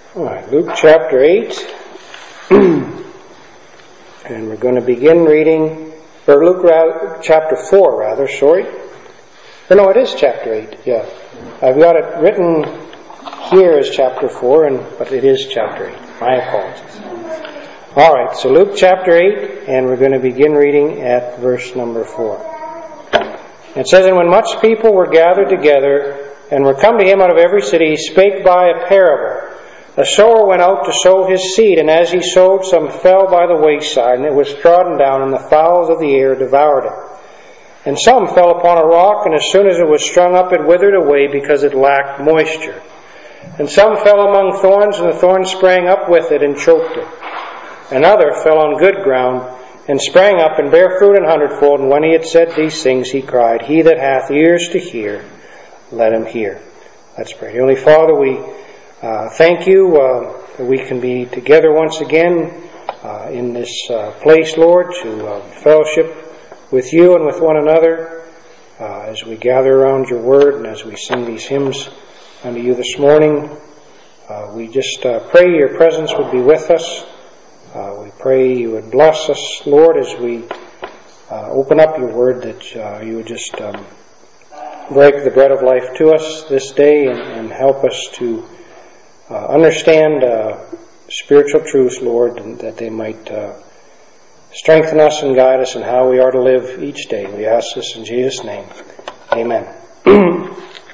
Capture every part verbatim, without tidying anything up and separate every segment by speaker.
Speaker 1: All right, Luke chapter eight, and we're going to begin reading, or Luke chapter four, rather, sorry. Or no, it is chapter eight, yeah. I've got it written here as chapter four, and but it is chapter eight. My apologies. All right, so Luke chapter eight, and we're going to begin reading at verse number four. It says, "And when much people were gathered together, and were come to him out of every city, he spake by a parable. A sower went out to sow his seed, and as he sowed, some fell by the wayside, and it was trodden down, and the fowls of the air devoured it. And some fell upon a rock, and as soon as it was sprung up, it withered away, because it lacked moisture. And some fell among thorns, and the thorns sprang up with it, and choked it. Another fell on good ground, and sprang up, and bare fruit an hundredfold. And when he had said these things, he cried, He that hath ears to hear, let him hear." Let's pray. Heavenly Father, we uh, thank you uh, that we can be together once again uh, in this uh, place, Lord, to uh, fellowship with you and with one another uh, as we gather around your word and as we sing these hymns unto you this morning. Uh, we just uh, pray your presence would be with us. Uh, we pray you would bless us, Lord, as we uh, open up your word, that uh, you would just um, break the bread of life to us this day and, and help us to uh, understand uh, spiritual truths, Lord, and that they might uh, strengthen us and guide us in how we are to live each day. We ask this in Jesus' name. Amen. And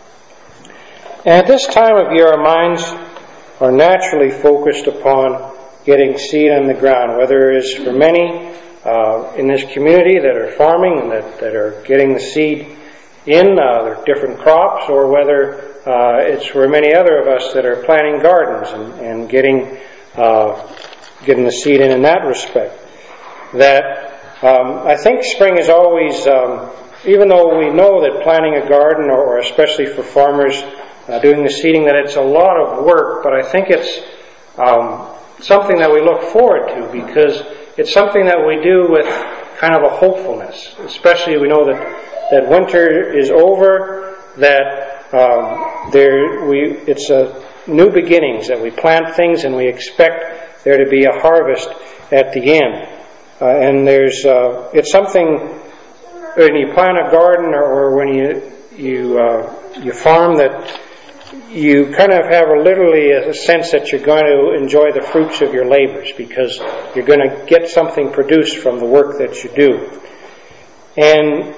Speaker 1: at this time of year, our minds are naturally focused upon getting seed on the ground, whether it is for many uh, in this community that are farming and that, that are getting the seed in uh, their different crops, or whether uh, it's for many other of us that are planting gardens and, and getting uh, getting the seed in in that respect. That um, I think spring is always, um, even though we know that planting a garden, or, or especially for farmers uh, doing the seeding, that it's a lot of work, but I think it's um, something that we look forward to, because it's something that we do with kind of a hopefulness. Especially we know that, that winter is over, that um, there we it's a new beginnings, that we plant things and we expect there to be a harvest at the end. Uh, and there's uh, it's something when you plant a garden, or, or when you you uh, you farm, that you kind of have a, literally a sense that you're going to enjoy the fruits of your labors, because you're going to get something produced from the work that you do. And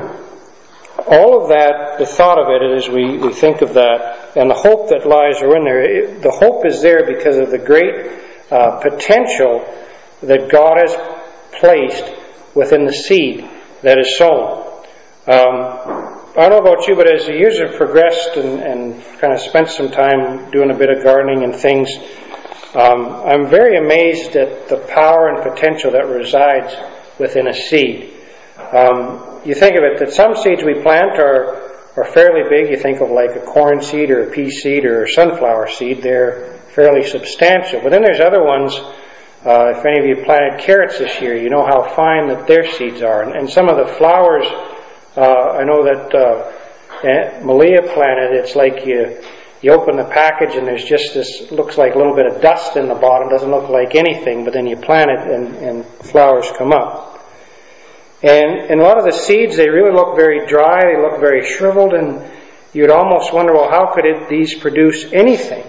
Speaker 1: all of that, the thought of it, as we, we think of that, and the hope that lies in there, it, the hope is there because of the great uh, potential that God has placed within the seed that is sown. Um, I don't know about you, but as the years have progressed and, and kind of spent some time doing a bit of gardening and things, um, I'm very amazed at the power and potential that resides within a seed. Um, you think of it that some seeds we plant are, are fairly big. You think of like a corn seed or a pea seed or a sunflower seed. They're fairly substantial. But then there's other ones. Uh, if any of you planted carrots this year, you know how fine that their seeds are. And, and some of the flowers, Uh, I know that uh, Malia planted, it's like you you open the package and there's just this, looks like a little bit of dust in the bottom, doesn't look like anything, but then you plant it and, and flowers come up. And, and a lot of the seeds, they really look very dry, they look very shriveled, and you'd almost wonder, well, how could it, these produce anything?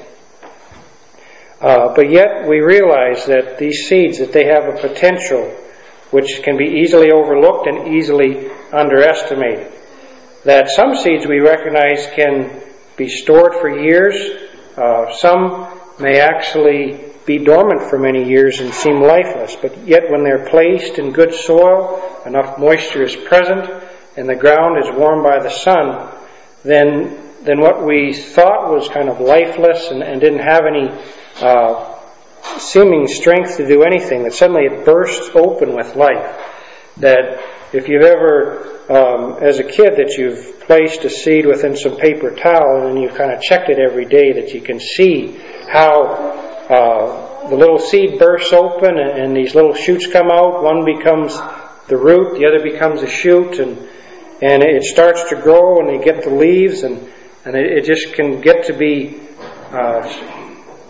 Speaker 1: Uh, but yet we realize that these seeds, that they have a potential which can be easily overlooked and easily underestimated. That some seeds we recognize can be stored for years. Uh, some may actually be dormant for many years and seem lifeless. But yet when they're placed in good soil, enough moisture is present, and the ground is warmed by the sun, then then what we thought was kind of lifeless and, and didn't have any uh, seeming strength to do anything, that suddenly it bursts open with life. That if you've ever, um, as a kid, that you've placed a seed within some paper towel and you've kind of checked it every day, that you can see how uh, the little seed bursts open and, and these little shoots come out. One becomes the root, the other becomes a shoot, and and it starts to grow, and they get the leaves, and, and it, it just can get to be uh,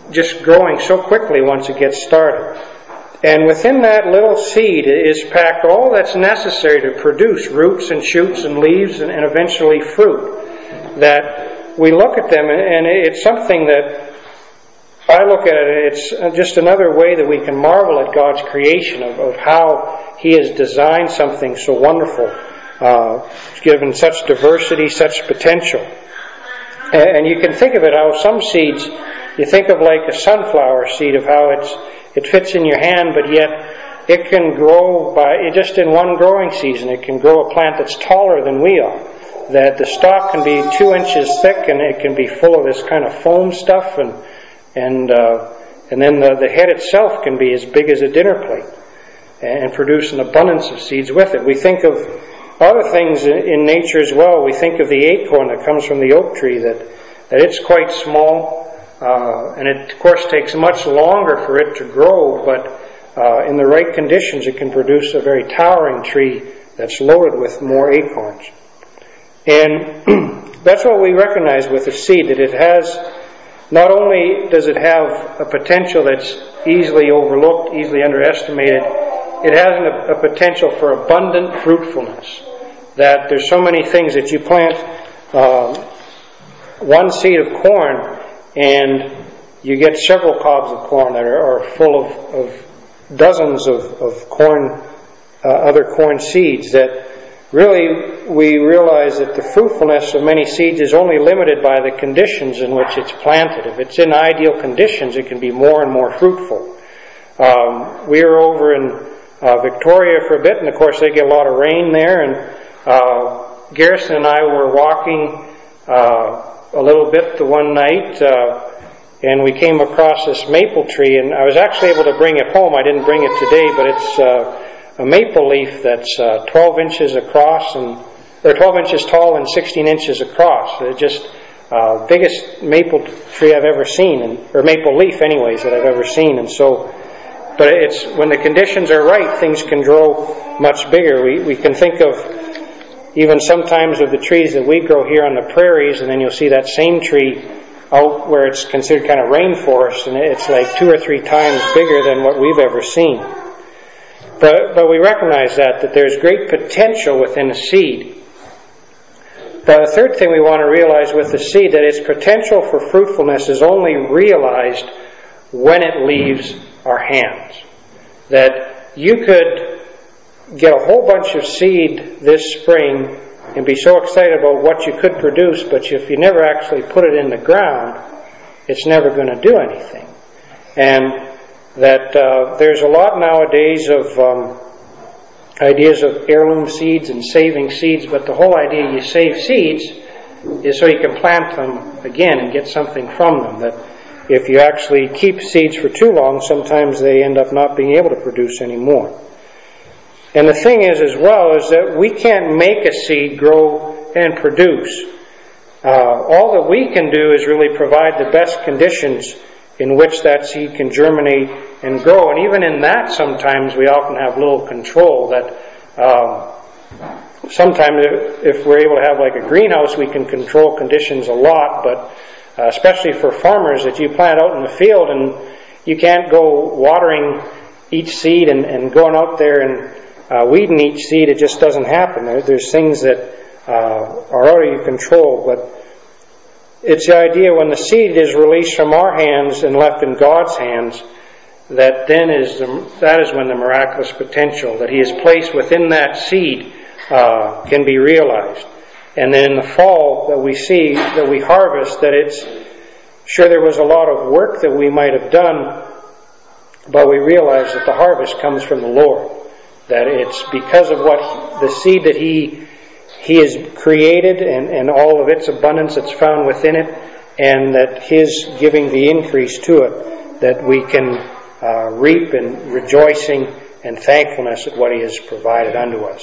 Speaker 1: just growing so quickly once it gets started. And within that little seed is packed all that's necessary to produce roots and shoots and leaves and, and eventually fruit. That we look at them, and it's something that I look at it, it's just another way that we can marvel at God's creation of, of how He has designed something so wonderful, uh, given such diversity, such potential. And, and you can think of it how some seeds, you think of like a sunflower seed, of how it's it fits in your hand, but yet it can grow by, just in one growing season, it can grow a plant that's taller than we are. That the stalk can be two inches thick, and it can be full of this kind of foam stuff, and and uh, and then the, the head itself can be as big as a dinner plate, and produce an abundance of seeds with it. We think of other things in, in nature as well. We think of the acorn that comes from the oak tree, that, that it's quite small. Uh, and it, of course, takes much longer for it to grow, but uh, in the right conditions it can produce a very towering tree that's loaded with more acorns. And that's what we recognize with the seed, that it has, not only does it have a potential that's easily overlooked, easily underestimated, it has a, a potential for abundant fruitfulness. That there's so many things that you plant uh, one seed of corn, and you get several cobs of corn that are, are full of, of dozens of, of corn, uh, other corn seeds. That really we realize that the fruitfulness of many seeds is only limited by the conditions in which it's planted. If it's in ideal conditions, it can be more and more fruitful. Um, we were over in uh, Victoria for a bit, and of course they get a lot of rain there. And uh, Garrison and I were walking Uh, a little bit the one night, uh, and we came across this maple tree, and I was actually able to bring it home. I didn't bring it today, but it's uh, a maple leaf that's uh, twelve inches across, and or twelve inches tall and sixteen inches across. It's just uh, biggest maple tree I've ever seen, and, or maple leaf, anyways, that I've ever seen. And so, but it's when the conditions are right, things can grow much bigger. We we can think of even sometimes of the trees that we grow here on the prairies, and then you'll see that same tree out where it's considered kind of rainforest, and it's like two or three times bigger than what we've ever seen. But but we recognize that, that there's great potential within a seed. But the third thing we want to realize with the seed, that its potential for fruitfulness is only realized when it leaves our hands. That you could get a whole bunch of seed this spring and be so excited about what you could produce, but if you never actually put it in the ground, it's never going to do anything. And that uh, there's a lot nowadays of um, ideas of heirloom seeds and saving seeds, but the whole idea you save seeds is so you can plant them again and get something from them. That if you actually keep seeds for too long, sometimes they end up not being able to produce anymore. And the thing is as well is that we can't make a seed grow and produce. Uh, all that we can do is really provide the best conditions in which that seed can germinate and grow. And even in that, sometimes we often have little control. That um, sometimes if we're able to have like a greenhouse, we can control conditions a lot. But uh, especially for farmers, that you plant out in the field and you can't go watering each seed and, and going out there and Uh, weeding each seed, it just doesn't happen. There, there's things that uh, are out of your control, but it's the idea when the seed is released from our hands and left in God's hands, that then is the, that is when the miraculous potential that He has placed within that seed uh, can be realized. And then in the fall that we see, that we harvest, that it's sure there was a lot of work that we might have done, but we realize that the harvest comes from the Lord. That it's because of what he, the seed that He He has created and, and all of its abundance that's found within it, and that His giving the increase to it, that we can uh, reap in rejoicing and thankfulness at what He has provided unto us.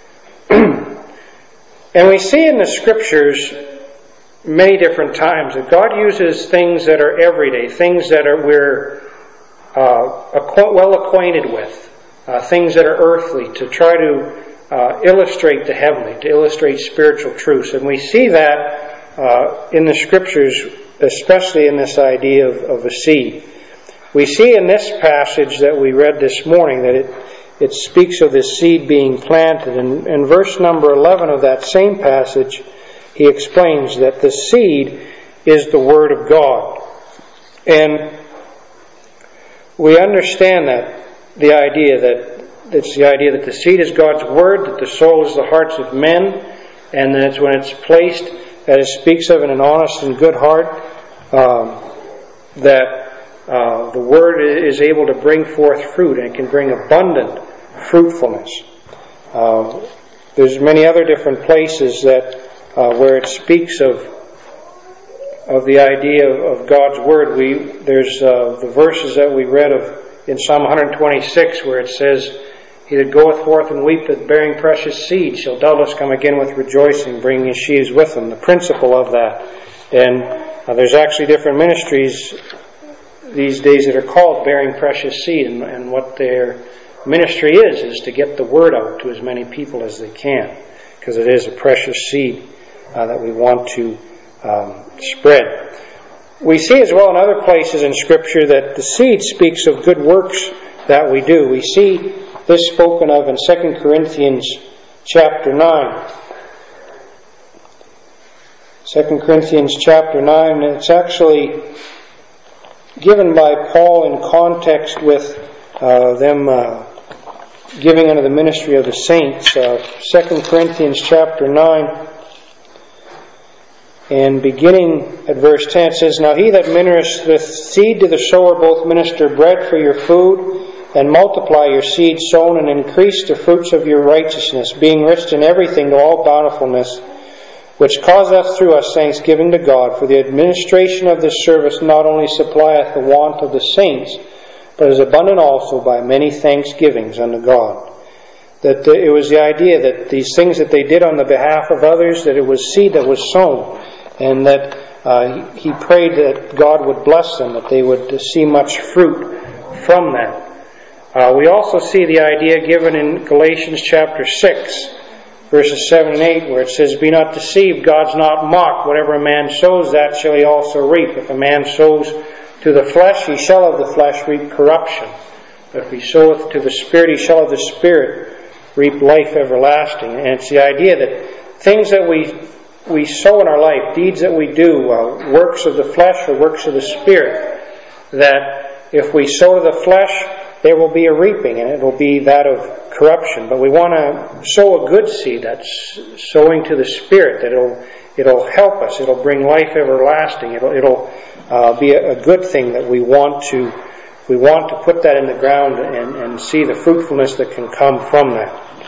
Speaker 1: And we see in the Scriptures many different times that God uses things that are everyday, things that are we're uh, acqu- well acquainted with. Uh, things that are earthly, to try to uh, illustrate the heavenly, to illustrate spiritual truths. And we see that uh, in the Scriptures especially in this idea of, of a seed. We see in this passage that we read this morning that it, it speaks of this seed being planted. And in verse number eleven of that same passage, he explains that the seed is the Word of God. And we understand that, the idea that it's the idea that the seed is God's Word, that the soul is the hearts of men, and that it's when it's placed, as it speaks of, in an honest and good heart, um, that uh, the Word is able to bring forth fruit, and it can bring abundant fruitfulness. Uh, there's many other different places that uh, where it speaks of of the idea of, of God's Word. We there's uh, the verses that we read of in Psalm one twenty-six, where it says, "He that goeth forth and weepeth, bearing precious seed, shall doubtless come again with rejoicing, bringing his sheaves with him." The principle of that. And uh, there's actually different ministries these days that are called bearing precious seed, and, and what their ministry is, is to get the word out to as many people as they can, because it is a precious seed uh, that we want to um, spread. We see as well in other places in Scripture that the seed speaks of good works that we do. We see this spoken of in Second Corinthians chapter nine. Second Corinthians chapter nine, it's actually given by Paul in context with uh, them uh, giving unto the ministry of the saints. Uh, Second Corinthians chapter nine, and beginning at verse ten, it says, "Now he that ministereth seed to the sower both minister bread for your food, and multiply your seed sown, and increase the fruits of your righteousness, being rich in everything to all bountifulness, which causeth through us thanksgiving to God. For the administration of this service not only supplieth the want of the saints, but is abundant also by many thanksgivings unto God." That it was the idea that these things that they did on the behalf of others, that it was seed that was sown, and that uh, he prayed that God would bless them, that they would see much fruit from that. Uh, we also see the idea given in Galatians chapter six, verses seven and eight, where it says, "Be not deceived, God's not mocked. Whatever a man sows, that shall he also reap. If a man sows to the flesh, he shall of the flesh reap corruption. But if he soweth to the Spirit, he shall of the Spirit reap life everlasting." And it's the idea that things that we we sow in our life, deeds that we do, uh, works of the flesh or works of the Spirit, that if we sow to the flesh, there will be a reaping, and it will be that of corruption. But we want to sow a good seed, that's sowing to the Spirit, that it'll it'll help us, it'll bring life everlasting, it'll it'll uh, be a, a good thing that we want to we want to put that in the ground and, and see the fruitfulness that can come from that.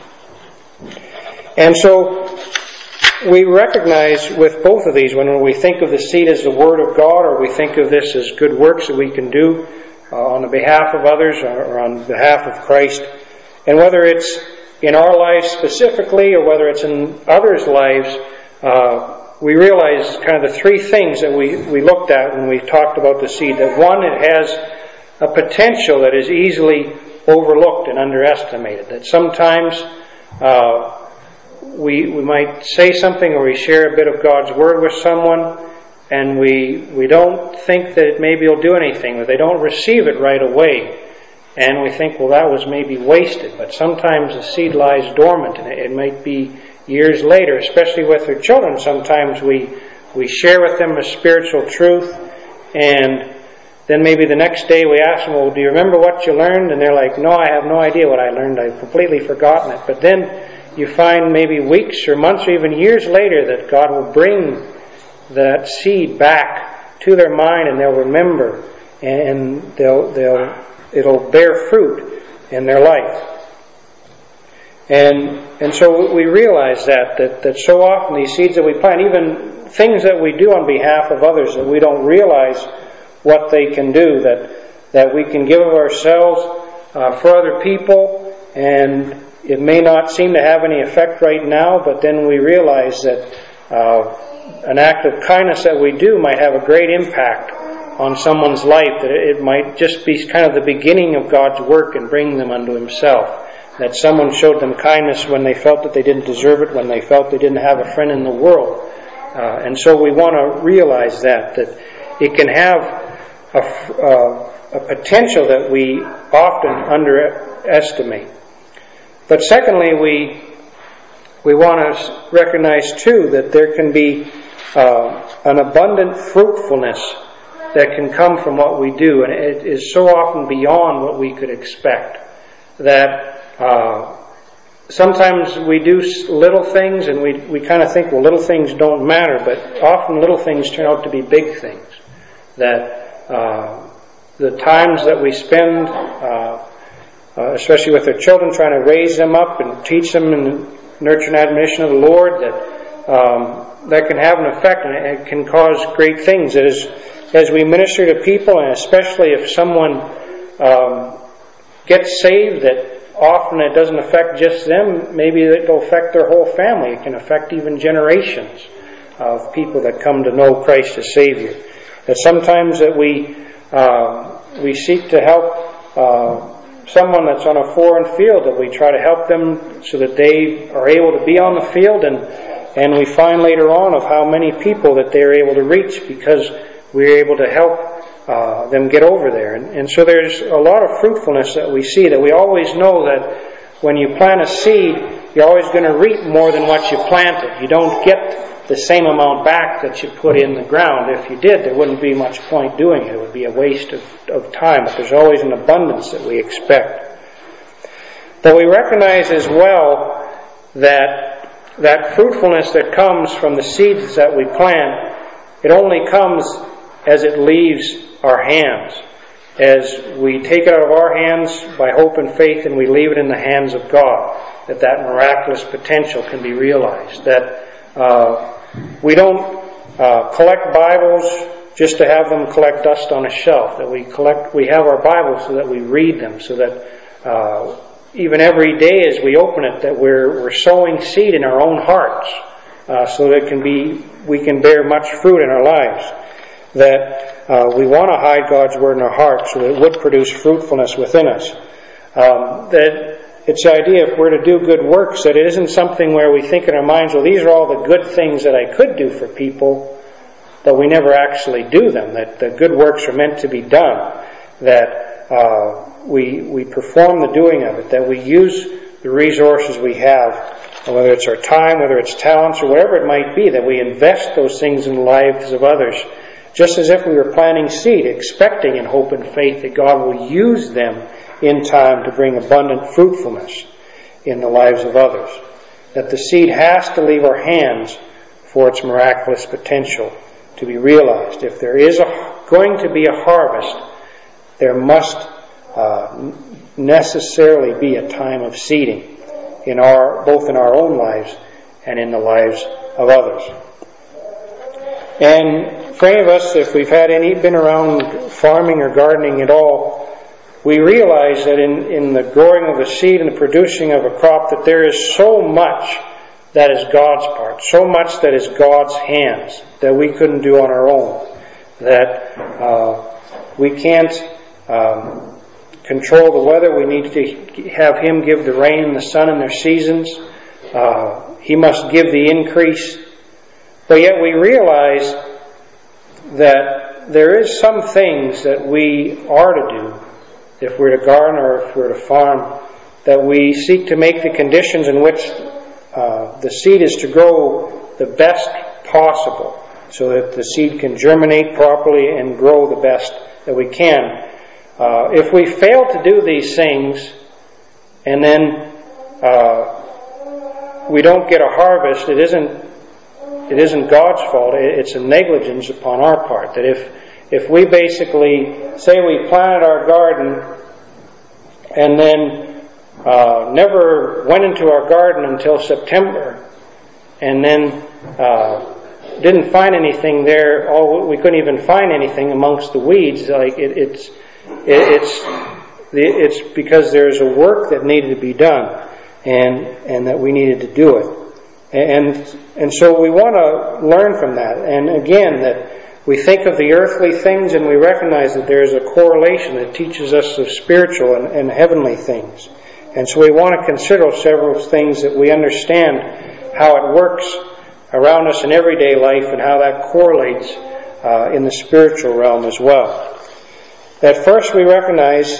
Speaker 1: And so we recognize with both of these, when we think of the seed as the Word of God, or we think of this as good works that we can do Uh, on the behalf of others or on behalf of Christ, and whether it's in our lives specifically or whether it's in others' lives, uh, we realize kind of the three things that we, we looked at when we talked about the seed. That one, it has a potential that is easily overlooked and underestimated. That sometimes uh, we, we might say something or we share a bit of God's Word with someone, and we we don't think that it maybe will do anything, or they don't receive it right away. And we think, well, that was maybe wasted. But sometimes the seed lies dormant, and it might be years later, especially with their children. Sometimes we, we share with them a spiritual truth, and then maybe the next day we ask them, well, do you remember what you learned? And they're like, no, I have no idea what I learned. I've completely forgotten it. But then you find maybe weeks or months or even years later that God will bring that seed back to their mind, and they'll remember, and they'll they'll it'll bear fruit in their life. And and so we realize that that that so often these seeds that we plant, even things that we do on behalf of others, that we don't realize what they can do, that that we can give of ourselves uh, for other people, and it may not seem to have any effect right now, but then we realize that uh, an act of kindness that we do might have a great impact on someone's life, that it might just be kind of the beginning of God's work in bringing them unto Himself. That someone showed them kindness when they felt that they didn't deserve it, when they felt they didn't have a friend in the world. Uh, and so we want to realize that, that it can have a, uh, a potential that we often underestimate. But secondly, we we want to recognize too that there can be uh, an abundant fruitfulness that can come from what we do, and it is so often beyond what we could expect. That uh, sometimes we do little things and we, we kind of think, well, little things don't matter, but often little things turn out to be big things. That uh, the times that we spend, uh, uh, especially with our children, trying to raise them up and teach them in the nurture and admonition of the Lord, that um, that can have an effect, and it can cause great things. It is, as we minister to people, and especially if someone um, gets saved, that often it doesn't affect just them. Maybe it will affect their whole family. It can affect even generations of people that come to know Christ as Savior. That sometimes that we uh, we seek to help uh, someone that's on a foreign field, that we try to help them so that they are able to be on the field, and and we find later on of how many people that they're able to reach because we're able to help uh, them get over there. And, and so there's a lot of fruitfulness that we see, that we always know that when you plant a seed, you're always going to reap more than what you planted. You don't get the same amount back that you put in the ground. If you did, there wouldn't be much point doing it. It would be a waste of, of time. But there's always an abundance that we expect. But we recognize as well that that fruitfulness that comes from the seeds that we plant, it only comes as it leaves our hands. As we take it out of our hands by hope and faith and we leave it in the hands of God, that that miraculous potential can be realized. That uh, we don't uh, collect Bibles just to have them collect dust on a shelf. That we collect, we have our Bibles so that we read them, so that uh, even every day as we open it, that we're we're sowing seed in our own hearts, uh, so that it can be we can bear much fruit in our lives. That uh, we want to hide God's Word in our hearts so that it would produce fruitfulness within us. Um, that it's the idea, if we're to do good works, that it isn't something where we think in our minds, well, these are all the good things that I could do for people, but we never actually do them. That the good works are meant to be done. That uh, we we perform the doing of it. That we use the resources we have, whether it's our time, whether it's talents, or whatever it might be, that we invest those things in the lives of others. Just as if we were planting seed, expecting in hope and faith that God will use them in time to bring abundant fruitfulness in the lives of others. That the seed has to leave our hands for its miraculous potential to be realized. If there is a, going to be a harvest, there must uh, necessarily be a time of seeding, in our both in our own lives and in the lives of others. And for any of us, if we've had any been around farming or gardening at all, we realize that in, in the growing of a seed and the producing of a crop, that there is so much that is God's part, so much that is God's hands, that we couldn't do on our own. That uh, we can't um, control the weather. We need to have Him give the rain and the sun in their seasons. Uh, he must give the increase. But yet we realize that there is some things that we are to do, if we're to garden or if we're to farm, that we seek to make the conditions in which uh, the seed is to grow the best possible, so that the seed can germinate properly and grow the best that we can. Uh, if we fail to do these things, and then uh, we don't get a harvest, it isn't It isn't God's fault. It's a negligence upon our part. That if if we basically say we planted our garden and then uh, never went into our garden until September, and then uh, didn't find anything there, oh, we couldn't even find anything amongst the weeds. Like it, it's it, it's it's because there's a work that needed to be done, and and that we needed to do it. And and so we want to learn from that. And again, that we think of the earthly things and we recognize that there is a correlation that teaches us of spiritual and, and heavenly things. And so we want to consider several things that we understand how it works around us in everyday life and how that correlates uh, in the spiritual realm as well. At first we recognize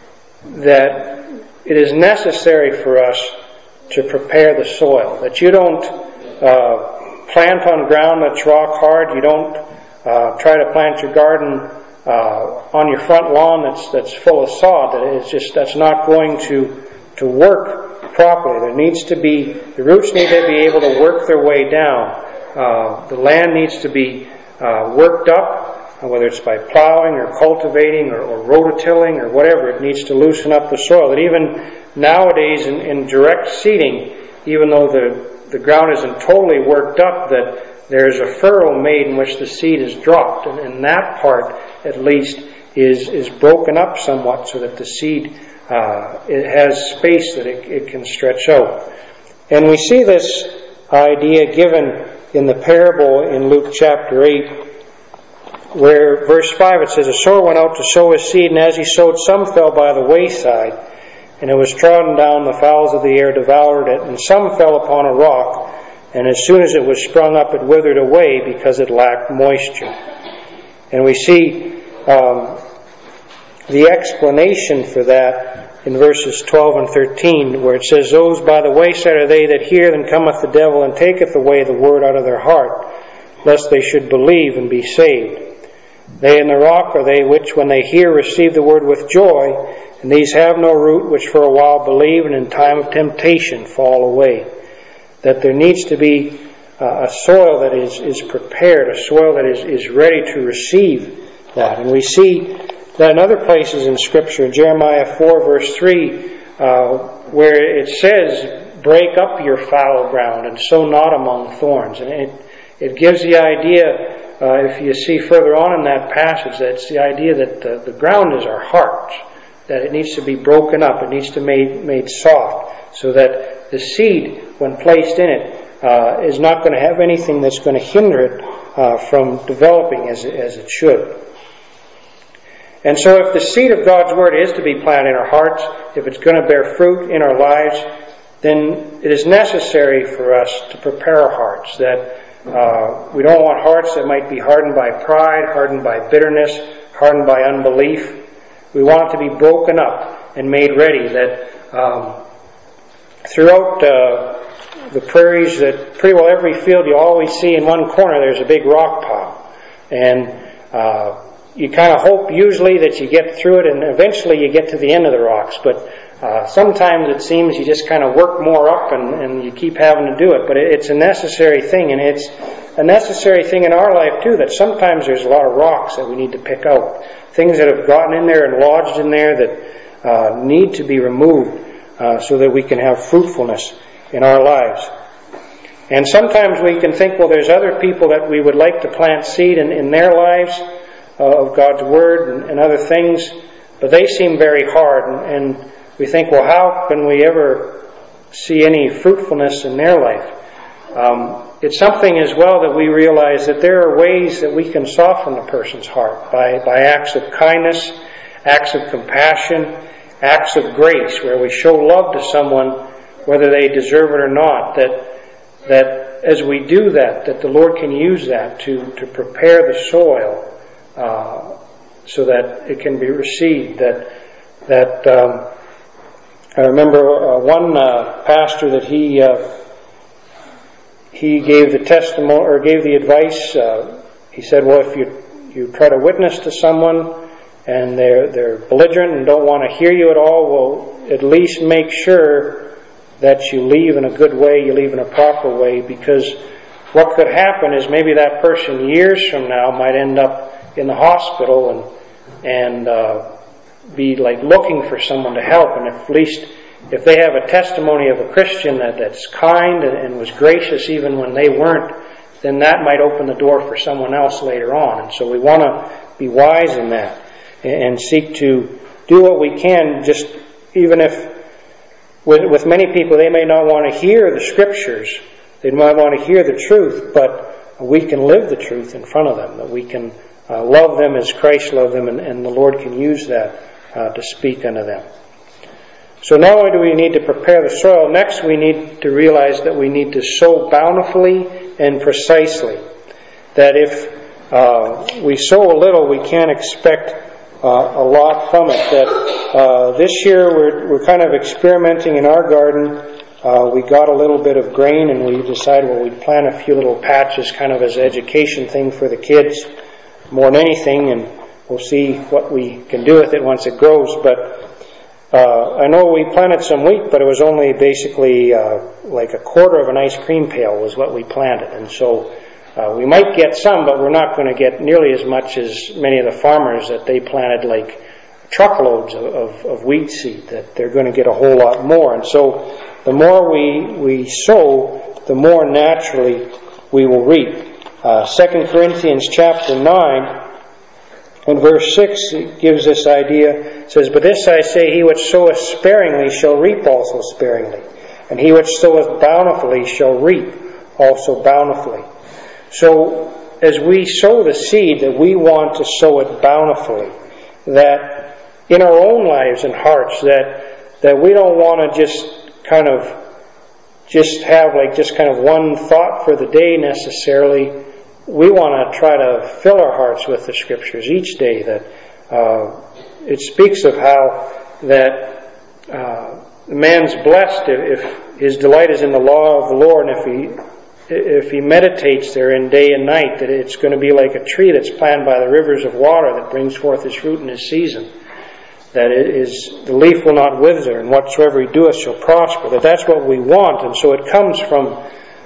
Speaker 1: that it is necessary for us to prepare the soil, that you don't uh, plant on ground that's rock hard, you don't uh, try to plant your garden uh, on your front lawn that's that's full of sod. That it's just that's not going to to work properly. There needs to be the roots need to be able to work their way down. Uh, the land needs to be uh, worked up, whether it's by plowing or cultivating or, or rototilling or whatever. It needs to loosen up the soil. That even nowadays in, in direct seeding, even though the the ground isn't totally worked up, that there's a furrow made in which the seed is dropped, and, and that part at least is is broken up somewhat so that the seed uh, it has space that it, it can stretch out. And we see this idea given in the parable in Luke chapter eight, where verse five it says, "A sower went out to sow his seed, and as he sowed, some fell by the wayside, and it was trodden down, the fowls of the air devoured it, and some fell upon a rock, and as soon as it was sprung up, it withered away because it lacked moisture." And we see um, the explanation for that in verses twelve and thirteen, where it says, "Those by the wayside are they that hear, then cometh the devil and taketh away the word out of their heart, lest they should believe and be saved. They in the rock are they which, when they hear, receive the word with joy, and these have no root, which for a while believe, and in time of temptation fall away." That there needs to be uh, a soil that is, is prepared, a soil that is, is ready to receive that. And we see that in other places in Scripture, Jeremiah four verse three, uh, where it says, "Break up your fallow ground, and sow not among thorns." And it, it gives the idea, uh, if you see further on in that passage, that it's the idea that the, the ground is our heart, that it needs to be broken up, it needs to be made, made soft, so that the seed, when placed in it, uh, is not going to have anything that's going to hinder it uh, from developing as, as it should. And so if the seed of God's Word is to be planted in our hearts, if it's going to bear fruit in our lives, then it is necessary for us to prepare our hearts. That uh, we don't want hearts that might be hardened by pride, hardened by bitterness, hardened by unbelief. We want it to be broken up and made ready, that um, throughout uh, the prairies, that pretty well every field you always see in one corner there's a big rock pile. And uh, you kind of hope usually that you get through it and eventually you get to the end of the rocks. But uh, sometimes it seems you just kind of work more up and, and you keep having to do it. But it, it's a necessary thing, and it's a necessary thing in our life too, that sometimes there's a lot of rocks that we need to pick out. Things that have gotten in there and lodged in there that uh, need to be removed uh, so that we can have fruitfulness in our lives. And sometimes we can think, well, there's other people that we would like to plant seed in, in their lives uh, of God's Word and, and other things, but they seem very hard. And, and we think, well, how can we ever see any fruitfulness in their life? Um, it's something as well that we realize that there are ways that we can soften a person's heart by, by acts of kindness, acts of compassion, acts of grace, where we show love to someone whether they deserve it or not. That that as we do that, that the Lord can use that to, to prepare the soil uh, so that it can be received. That that um, I remember uh, one uh, pastor that he. Uh, He gave the testimony, or gave the advice. Uh, he said, "Well, if you you try to witness to someone and they're they're belligerent and don't want to hear you at all, well, at least make sure that you leave in a good way, you leave in a proper way, because what could happen is maybe that person years from now might end up in the hospital and and uh, be like looking for someone to help, and if at least." If they have a testimony of a Christian that, that's kind and, and was gracious even when they weren't, then that might open the door for someone else later on. And so we want to be wise in that and, and seek to do what we can, just even if with, with many people they may not want to hear the Scriptures, they might want to hear the truth, but we can live the truth in front of them, that we can uh, love them as Christ loved them, and, and the Lord can use that uh, to speak unto them. So not only do we need to prepare the soil, next we need to realize that we need to sow bountifully and precisely. That if uh, we sow a little, we can't expect uh, a lot from it. That uh, this year we're we're kind of experimenting in our garden. Uh, we got a little bit of grain, and we decided, well, we'd plant a few little patches, kind of as an education thing for the kids, more than anything, and we'll see what we can do with it once it grows. But uh, I know we planted some wheat, but it was only basically uh, like a quarter of an ice cream pail was what we planted, and so uh, we might get some, but we're not going to get nearly as much as many of the farmers that they planted like truckloads of, of, of wheat seed, that they're going to get a whole lot more. And so the more we we sow, the more naturally we will reap. Uh, Second Corinthians chapter nine and verse six gives this idea. It says, "But this I say, he which soweth sparingly shall reap also sparingly, and he which soweth bountifully shall reap also bountifully." So as we sow the seed, that we want to sow it bountifully, that in our own lives and hearts, that that we don't want to just kind of just have like just kind of one thought for the day necessarily. We want to try to fill our hearts with the Scriptures each day. That uh, it speaks of how that uh, man's blessed if, if his delight is in the law of the Lord, and if he if he meditates therein day and night, that it's going to be like a tree that's planted by the rivers of water that brings forth its fruit in its season. That it is, the leaf will not wither, and whatsoever he doeth shall prosper. That that's what we want, and so it comes from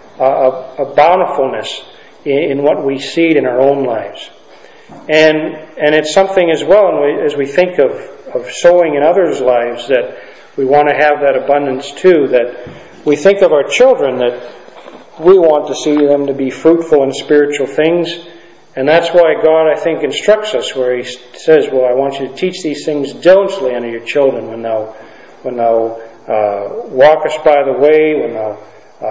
Speaker 1: a, a bountifulness in, in what we seed in our own lives, and and it's something as well. And we, as we think of of sowing in others' lives, that we want to have that abundance too. That we think of our children, that we want to see them to be fruitful in spiritual things. And that's why God, I think, instructs us where He says, well, I want you to teach these things diligently unto your children when thou, when thou uh, walkest by the way, when thou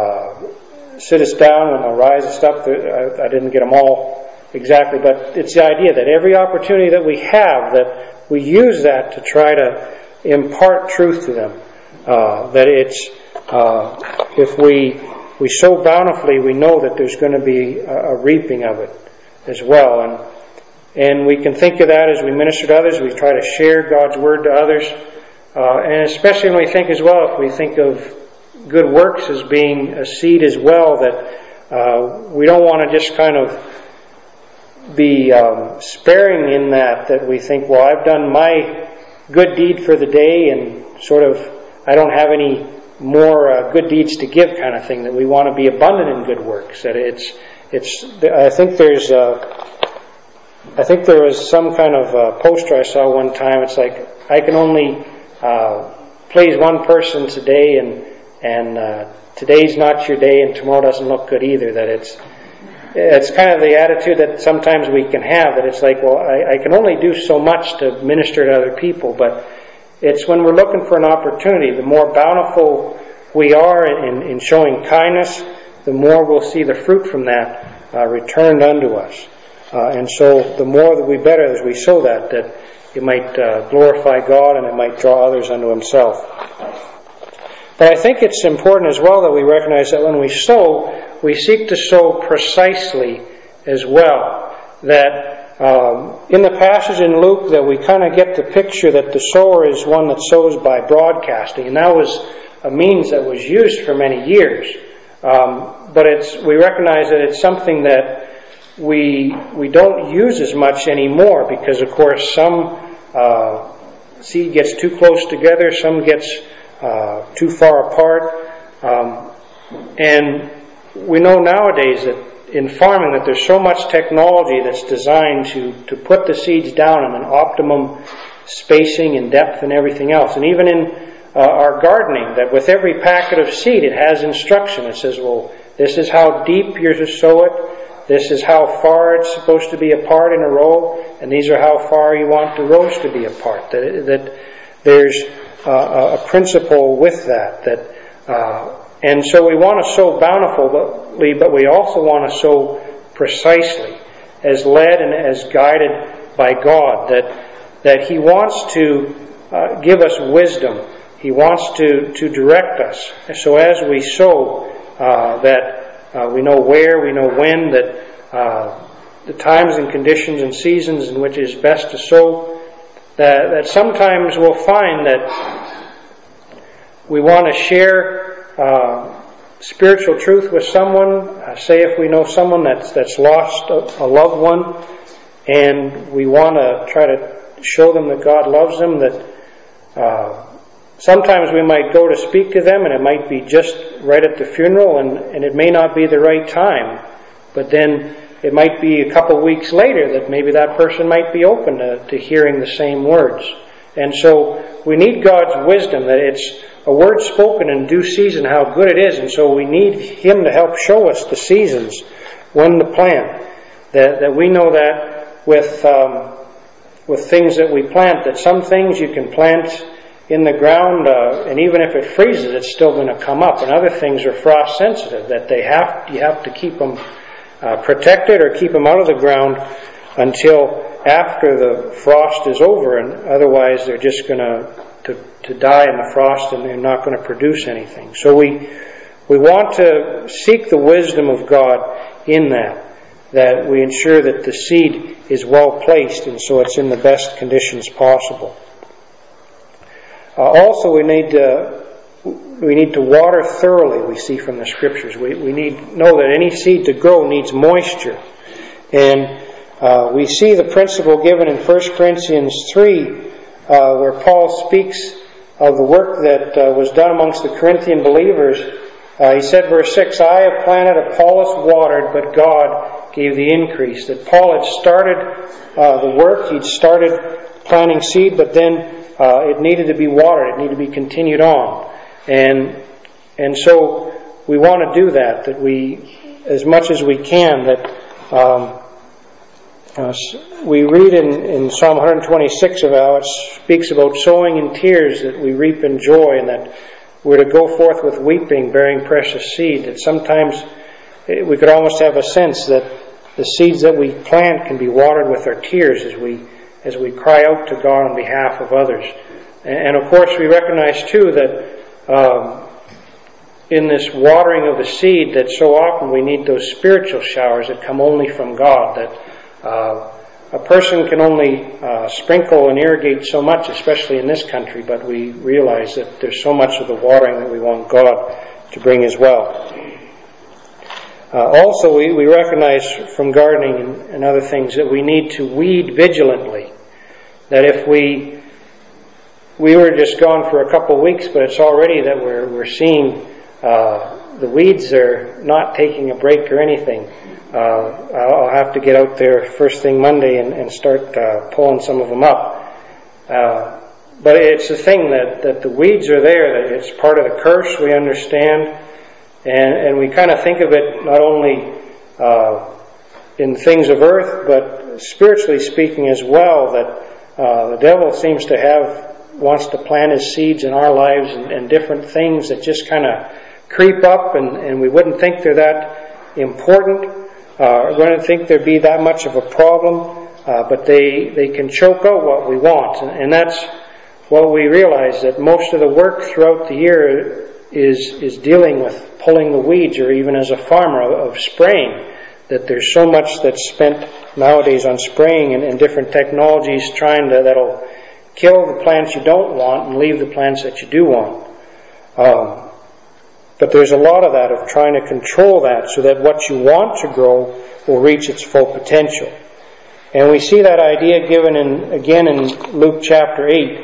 Speaker 1: uh, sittest down, when thou risest up. I, I didn't get them all exactly, but it's the idea that every opportunity that we have, that we use that to try to impart truth to them. Uh, that it's, uh, if we, we sow bountifully, we know that there's going to be a, a reaping of it as well. And and we can think of that as we minister to others. We try to share God's Word to others. Uh, and especially when we think as well, if we think of good works as being a seed as well, that uh, we don't want to just kind of be um, sparing in that, that we think, well, I've done my good deed for the day and sort of I don't have any more uh, good deeds to give kind of thing, that we want to be abundant in good works. That it's It's. I think there's. Uh, I think there was some kind of uh, poster I saw one time. It's like, I can only uh, please one person today, and and uh, today's not your day, and tomorrow doesn't look good either. That it's. It's kind of the attitude that sometimes we can have. That it's like, well, I, I can only do so much to minister to other people, but it's when we're looking for an opportunity. The more bountiful we are in, in showing kindness, the more we'll see the fruit from that uh, returned unto us. Uh, and so the more that we better as we sow that, that it might uh, glorify God and it might draw others unto Himself. But I think it's important as well that we recognize that when we sow, we seek to sow precisely as well. That um, in the passage in Luke, that we kind of get the picture that the sower is one that sows by broadcasting. And that was a means that was used for many years. Um, but it's we recognize that it's something that we we don't use as much anymore, because of course some uh, seed gets too close together, some gets uh, too far apart, um, and we know nowadays that in farming that there's so much technology that's designed to to put the seeds down in an optimum spacing and depth and everything else, and even in Uh, our gardening, that with every packet of seed it has instruction. It says, well, this is how deep you're to sow it, this is how far it's supposed to be apart in a row, and these are how far you want the rows to be apart. That, that there's uh, a principle with that. That uh, and so we want to sow bountifully, but we also want to sow precisely, as led and as guided by God. That that He wants to uh, give us wisdom. He wants to, to direct us. So as we sow, uh, that uh, we know where, we know when, that uh, the times and conditions and seasons in which it is best to sow, that, that sometimes we'll find that we want to share uh, spiritual truth with someone. Uh, say if we know someone that's that's lost a, a loved one, and we want to try to show them that God loves them, that uh, sometimes we might go to speak to them and it might be just right at the funeral, and, and it may not be the right time, but then it might be a couple weeks later that maybe that person might be open to, to hearing the same words. And so we need God's wisdom, that it's a word spoken in due season, how good it is, and so we need Him to help show us the seasons, when to plant. That, that we know that with um, with things that we plant, that some things you can plant in the ground, uh, and even if it freezes, it's still going to come up. And other things are frost sensitive, that they have you have to keep them uh, protected or keep them out of the ground until after the frost is over, and otherwise they're just going to to die in the frost and they're not going to produce anything. So we we want to seek the wisdom of God in that, that we ensure that the seed is well placed and so it's in the best conditions possible. Uh, also, we need to we need to water thoroughly. We see from the Scriptures, we we need know that any seed to grow needs moisture, and uh, we see the principle given in First Corinthians three, uh, where Paul speaks of the work that uh, was done amongst the Corinthian believers. Uh, he said, verse six, "I have planted, Apollos watered, but God gave the increase." That Paul had started uh, the work, he'd started planting seed, but then uh, it needed to be watered, it needed to be continued on. And and so we want to do that, that we, as much as we can, that um, uh, we read in, in Psalm one twenty-six of how it speaks about sowing in tears, that we reap in joy, and that we're to go forth with weeping, bearing precious seed. That sometimes we could almost have a sense that the seeds that we plant can be watered with our tears as we as we cry out to God on behalf of others. And, and of course we recognize too that um, in this watering of the seed, that so often we need those spiritual showers that come only from God. That uh, a person can only uh, sprinkle and irrigate so much, especially in this country, but we realize that there's so much of the watering that we want God to bring as well. Uh, also, we, we recognize from gardening and, and other things that we need to weed vigilantly. That if we we were just gone for a couple of weeks, but it's already that we're we're seeing uh, the weeds are not taking a break or anything. Uh, I'll have to get out there first thing Monday and, and start uh, pulling some of them up. Uh, but it's the thing that, that the weeds are there, that it's part of the curse, we understand. And, and we kind of think of it not only uh, in things of earth, but spiritually speaking as well, that uh, the devil seems to have, wants to plant his seeds in our lives and, and different things that just kind of creep up, and, and we wouldn't think they're that important. Uh, we wouldn't think there'd be that much of a problem, uh, but they, they can choke out what we want. And, and that's what we realize, that most of the work throughout the year is is dealing with pulling the weeds, or even as a farmer of spraying, that there's so much that's spent nowadays on spraying and, and different technologies trying to, that'll kill the plants you don't want and leave the plants that you do want. Um, but there's a lot of that, of trying to control that so that what you want to grow will reach its full potential. And we see that idea given in, again in Luke chapter eight,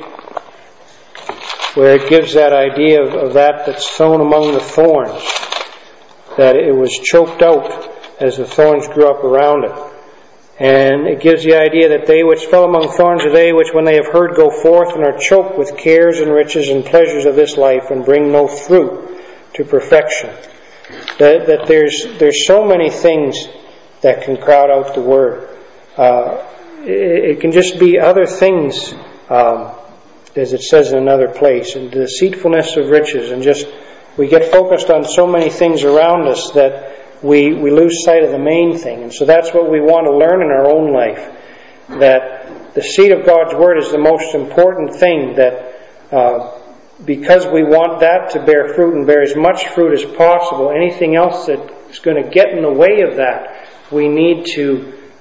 Speaker 1: where it gives that idea of, of that that's sown among the thorns, that it was choked out as the thorns grew up around it. And it gives the idea that they which fell among thorns are they which, when they have heard, go forth and are choked with cares and riches and pleasures of this life, and bring no fruit to perfection. That, that there's there's so many things that can crowd out the word. Uh, it, it can just be other things, um, as it says in another place, and the deceitfulness of riches, and just we get focused on so many things around us that we we lose sight of the main thing. And so that's what we want to learn in our own life, that the seed of God's Word is the most important thing, that uh, because we want that to bear fruit and bear as much fruit as possible, anything else that is going to get in the way of that, we need to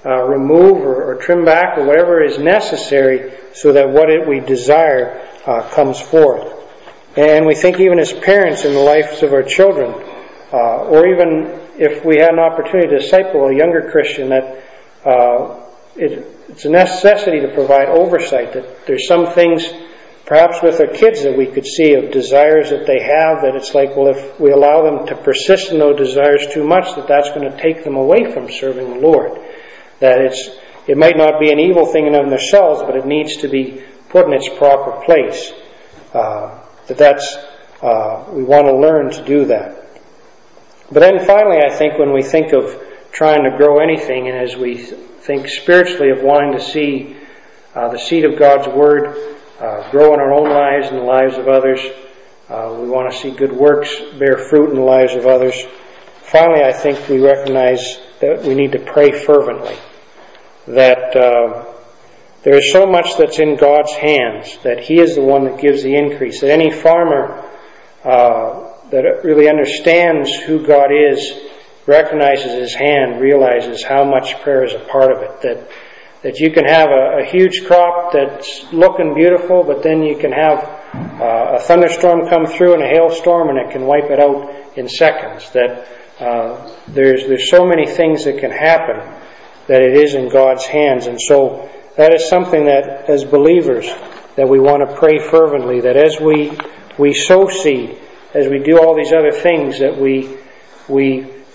Speaker 1: uh, remove or, or trim back or whatever is necessary so that what it, we desire uh, comes forth. And we think even as parents in the lives of our children, uh, or even if we had an opportunity to disciple a younger Christian, that uh, it, it's a necessity to provide oversight, that there's some things perhaps with our kids that we could see of desires that they have, that it's like, well, if we allow them to persist in those desires too much, that that's going to take them away from serving the Lord. That it's it might not be an evil thing in and of themselves, but it needs to be put in its proper place. Uh, that that's, uh, we want to learn to do that. But then finally, I think when we think of trying to grow anything, and as we think spiritually of wanting to see uh, the seed of God's Word Uh, grow in our own lives and the lives of others. Uh, we want to see good works bear fruit in the lives of others. Finally, I think we recognize that we need to pray fervently. That uh, there is so much that's in God's hands, that He is the one that gives the increase. That any farmer uh, that really understands who God is, recognizes His hand, realizes how much prayer is a part of it. That That you can have a, a huge crop that's looking beautiful, but then you can have uh, a thunderstorm come through and a hailstorm, and it can wipe it out in seconds. That uh, there's there's so many things that can happen, that it is in God's hands. And so that is something that, as believers, that we want to pray fervently. That as we we sow seed, as we do all these other things, that we we.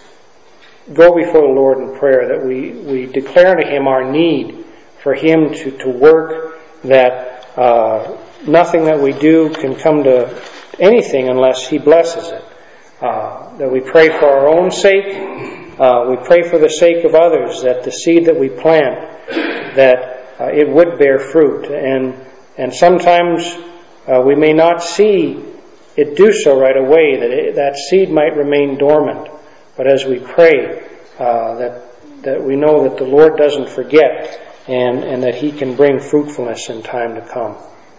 Speaker 1: go before the Lord in prayer, that we, we declare to Him our need for Him to, to work, that uh, nothing that we do can come to anything unless He blesses it. Uh, that we pray for our own sake, uh, we pray for the sake of others, that the seed that we plant, that uh, it would bear fruit. And, and sometimes uh, we may not see it do so right away, that it, that seed might remain dormant. But as we pray, uh, that that we know that the Lord doesn't forget, and, and that He can bring fruitfulness in time to come.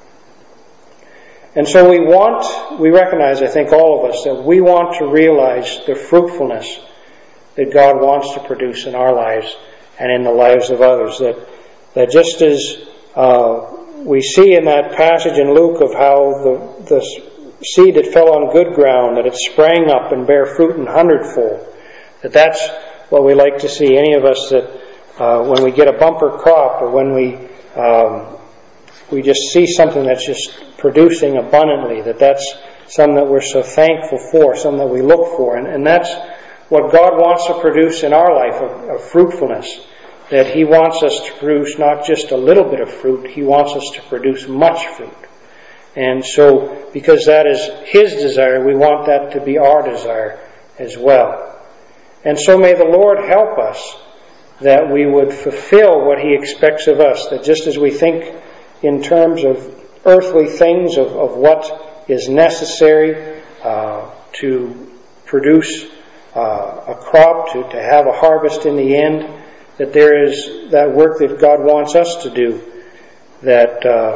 Speaker 1: And so we want, we recognize, I think all of us, that we want to realize the fruitfulness that God wants to produce in our lives and in the lives of others. That that just as uh, we see in that passage in Luke of how the the seed that fell on good ground, that it sprang up and bare fruit in hundredfold. That that's what we like to see. Any of us that uh, when we get a bumper crop, or when we um, we just see something that's just producing abundantly, that that's something that we're so thankful for, something that we look for. And, and that's what God wants to produce in our life, of, of fruitfulness. That He wants us to produce not just a little bit of fruit, He wants us to produce much fruit. And so, because that is His desire, we want that to be our desire as well. And so may the Lord help us, that we would fulfill what He expects of us. That just as we think in terms of earthly things, of, of what is necessary uh, to produce uh, a crop, to, to have a harvest in the end, that there is that work that God wants us to do, that uh,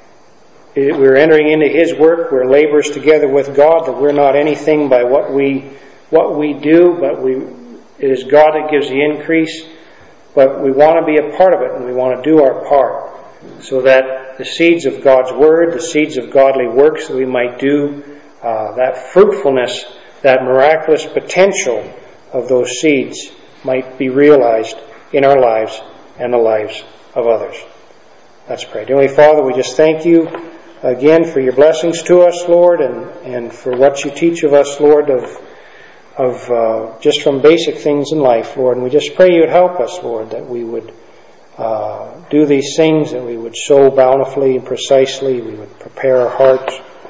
Speaker 1: we're entering into His work, we're laborers together with God, that we're not anything by what we what we do, but we it is God that gives the increase. But we want to be a part of it, and we want to do our part, so that the seeds of God's Word, the seeds of godly works that we might do, uh, that fruitfulness, that miraculous potential of those seeds might be realized in our lives and the lives of others. Let's pray. Dear Heavenly Father, we just thank You again for Your blessings to us, Lord, and, and for what You teach of us, Lord, of of uh, just from basic things in life, Lord. And we just pray You would help us, Lord, that we would uh, do these things, that we would sow bountifully and precisely, we would prepare our hearts,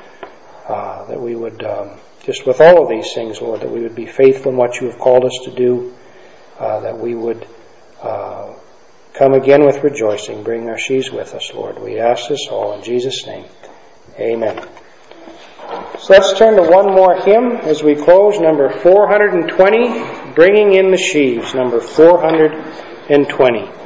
Speaker 1: uh, that we would, um, just with all of these things, Lord, that we would be faithful in what You have called us to do, uh, that we would uh, come again with rejoicing, bring our sheaves with us, Lord. We ask this all in Jesus' name. Amen. So let's turn to one more hymn as we close, number four hundred twenty, Bringing in the Sheaves, number four hundred twenty.